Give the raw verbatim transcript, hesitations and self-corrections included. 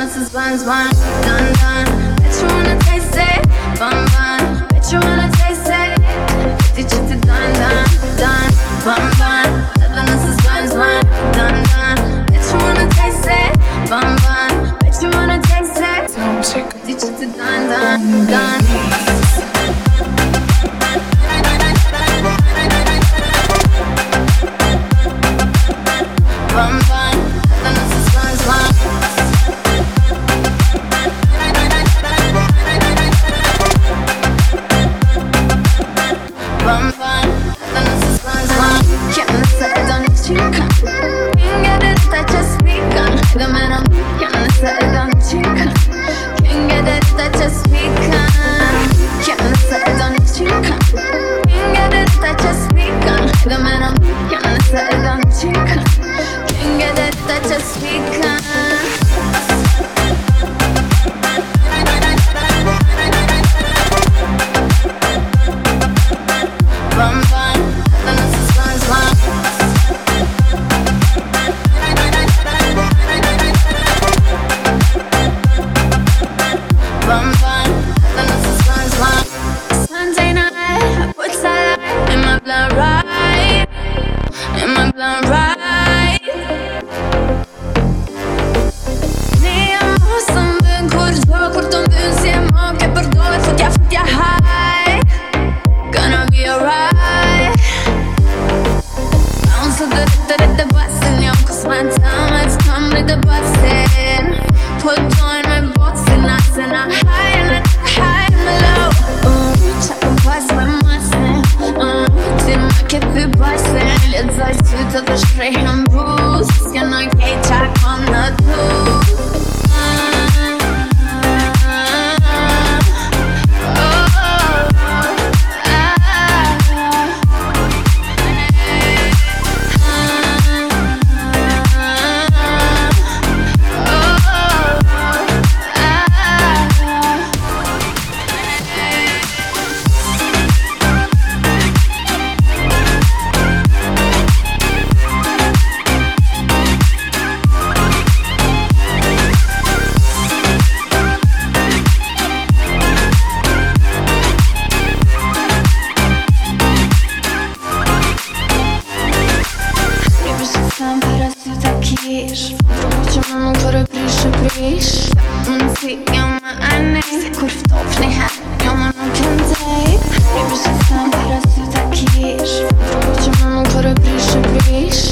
nasıl buzz bun, dun dun. Bet you wanna taste it, bun bun. Bet you wanna taste it. Çıtı çıtı dun dun dun, bun bun. Tadı nasıl buzz bun, dun dun. Bet you wanna taste it, bun bun. Bet you wanna taste it. Çıtı çıtı dun dun dun. Bum bum, tadı nasıl buzz bun. Bum bum, tadı nasıl buzz bun. Kendisi eden chica. Can't get it, that just begun. The man I'm kendisi eden chica. Can't get it, that just begun. Kendisi eden chica. Can't get it, that just begun. The man I'm kendisi eden chica. Can't get it, that just begun. Bum bum, tadı nasıl buzz bun. Bum bum, tadı nasıl buzz bun. Sunday night, I put starlight in my blood right, in my blood right. Nejam som byn kur gjë, kur të mbyn si e më ke përdoj, futja futja high. Gonna be alright. Bounce to the rhythm, rhythm bustin', yo, cause my time has come, rhythm bustin'. Put join my boxing, I said I'm high and I high and low. Ooh, check the bus with my sin. Uh, till my kid be bustin'. Let's ice to to the straight and bruise. Skin on cage, I come not lose. Sam para sy ta kish Rrugë që më nuk kërë prish e prish Unë si jo më anej Se kur ftof një her Jo më nuk e ndej Rrugë që sam para sy ta kish Rrugë që më nuk kërë prish e prish